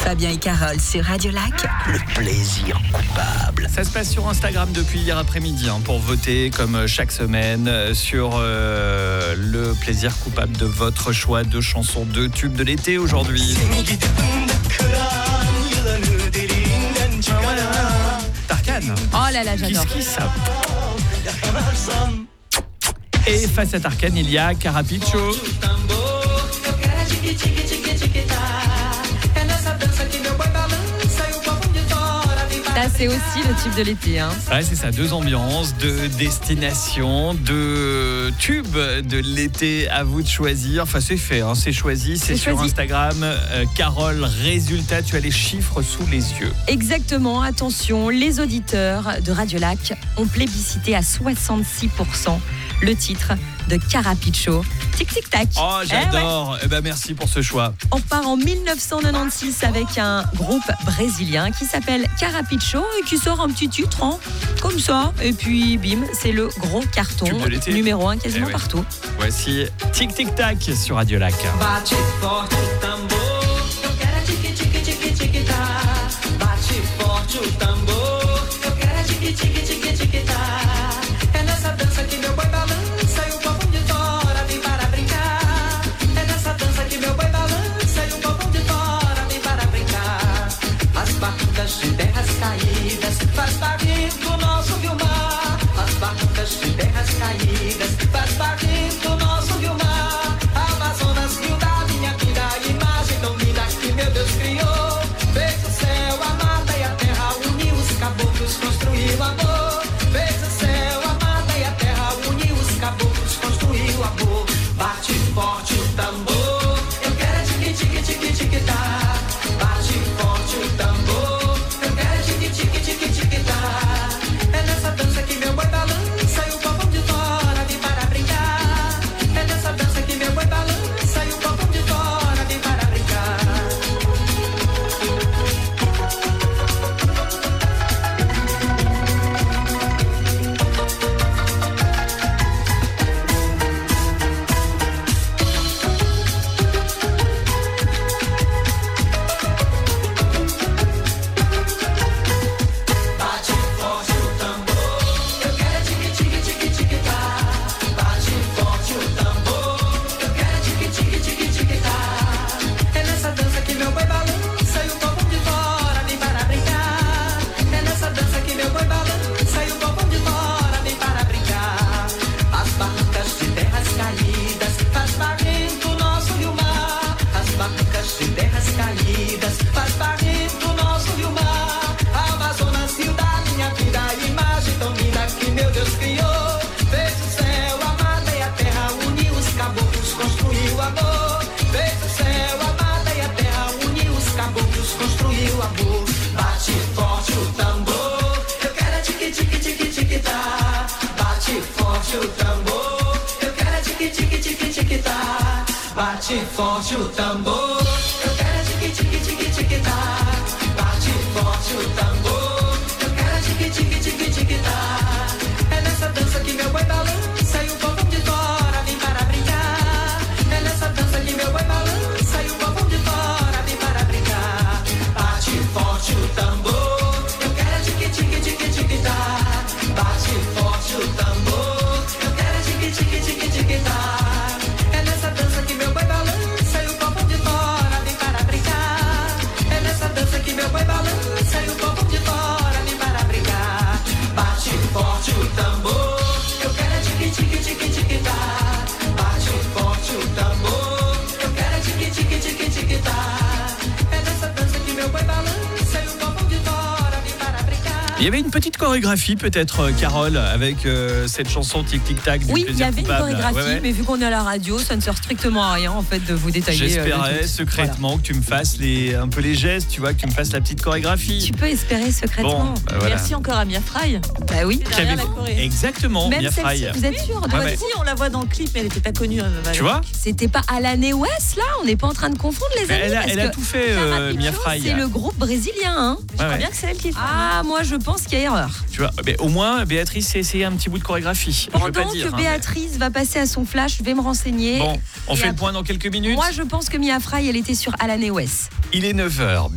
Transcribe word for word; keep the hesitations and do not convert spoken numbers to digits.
Fabien et Carole sur Radio Lac. Le plaisir coupable. Ça se passe sur Instagram depuis hier après-midi hein, pour voter comme chaque semaine sur euh, le plaisir coupable de votre choix de chansons de tubes de l'été aujourd'hui. Tarkan. Oh là là, j'adore. Kiss Kiss. Et face à Tarkan, il y a Carapiccio. Ça, c'est aussi le tube de l'été. Hein. Ouais, c'est ça, deux ambiances, deux destinations, deux tubes de l'été. À vous de choisir. Enfin, c'est fait, hein, c'est choisi, c'est, c'est sur choisi. Instagram. Euh, Carole, résultat, tu as les chiffres sous les yeux. Exactement, attention, les auditeurs de Radio Lac ont plébiscité à soixante-six pour cent le titre de Carapiccio. Tic tic tac. Oh, j'adore. Eh, ouais. eh ben merci pour ce choix. On part en dix-neuf cent quatre-vingt-seize avec un groupe brésilien qui s'appelle Carapiccio et qui sort un petit titre, hein, comme ça. Et puis bim, c'est le gros carton numéro un quasiment eh ouais. partout. Voici Tic tic tac sur Radio Lac. Bate forte o tambor, eu quero tic tic tic tic tac. Bate forte o tambor, eu quero tic tic tic tic tac. É nessa dança que meu boi balança e o povão de fora vem para brincar. É nessa dança que meu boi balança e o povão de fora vem para brincar. As barcas de terras caídas faz barulho do nosso Vilmar. As barcas de terras caídas faz barulho do nosso Vilmar. Amazonas, rio da minha vida, imagem tão linda que meu Deus criou. Fez o céu, a mata e a terra, uniu os caboclos, construiu amor. Fez o céu, a mata e a terra, uniu os caboclos, construiu amor. Bate forte o tambor, eu quero tique tique tique tique tá. Bate forte o tambor, eu quero tique tique tique tique tá. É nessa dança que meu boi balança e o povão de fora vem para brincar. É nessa dança que meu boi balança e o povão de fora vem para brincar. Bate forte o tambor, eu quero tique tique tique tique tá. Bate forte o tambor, eu quero tique tique tique tique tá. É nessa dança que meu boi balança e o povão de fora vem para brincar. É nessa dança que meu boi balança e o povão de fora vem para brincar. As barcas de terras caídas faz barulho do nosso Vilmar. As barcas de terras caídas faz barulho do nosso Vilmar. Amazonas, rio da minha vida, imagem tão linda que meu Deus criou. Fez o céu, a mata e a terra, uniu os caboclos, construiu amor. Fez o céu, a mata e a terra, uniu os caboclos, construiu amor. Bate forte o tambor, eu quero tique tique tique tique tá. Bate forte o tambor, eu quero tique tique tique tique tá. Bate forte o tambor, eu quero tique tique tique tique tá. Bate forte o tambor, eu quero tique tique tique tique tá. É nessa dança que meu boi balança e o povão de fora vem para brincar. É nessa dança que meu boi balança e o povão de fora vem para brincar. Bate forte o tambor, eu quero tique tique tique tique tá. Bate forte o tambor, eu quero tique tique tique tique tá. É nessa dança que meu boi balança e o povão de fora vem para brincar. É nessa dança que meu boi balança e o povão de fora vem para brincar. Bate forte o tambor, eu quero tique tique tique tique tá. Bate forte o tambor, eu quero tique tique tique tique tá. É nessa dança que meu boi balança e o povão de fora vem para brincar. Il y avait une petite chorégraphie peut-être, Carole, avec euh, cette chanson Tic Tic Tac du Oui, il y plaisir avait coupable. une chorégraphie, Ouais, ouais. mais vu qu'on est à la radio, ça ne sert strictement à rien en fait de vous détailler. J'espérais euh, le secrètement voilà. que tu me fasses les, un peu les gestes, tu vois, que tu me fasses la petite chorégraphie. Tu peux espérer secrètement. Bon, bah voilà. Merci encore à Mia Fry. Bah oui. Qui avait- Derrière la Corée. Exactement, Même Mia celle-ci, Fry. vous êtes sûr de Ouais, votre ouais. Si, on la voit dans le clip, mais elle était pas connue. euh, Tu vois, C'était pas Alané West là? On n'est pas en train de confondre les amis. elle a, parce elle a que tout fait, euh, Carapiccio, Mia Fry. c'est le groupe brésilien. Hein. Je crois ouais. bien que c'est elle qui est. Ah, moi je pense qu'il y a erreur. Tu vois, mais au moins Béatrice s'est essayé un petit bout de chorégraphie. Je veux pas Pendant dire, que hein, Béatrice va passer à son flash, je vais me renseigner. mais- Bon, on Et fait le après- point dans quelques minutes. Moi je pense que Mia Fry elle était sur Alané West. Il est neuf heures.